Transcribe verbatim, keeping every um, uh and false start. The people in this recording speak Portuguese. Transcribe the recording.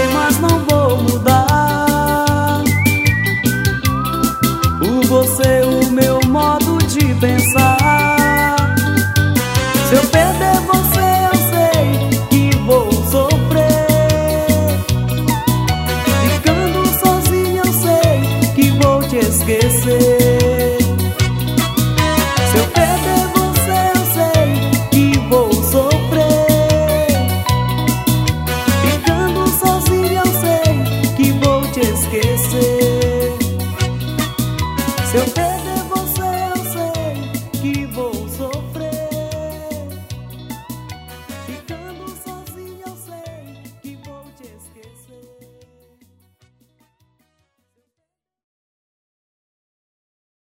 mas não vou mudar. Por você, o meu modo de pensar. Se eu perder você, eu sei que vou sofrer. Ficando sozinho, eu sei que vou te esquecer. Se eu perder você, eu sei que vou sofrer. Ficando sozinho, eu sei que vou te esquecer. Se eu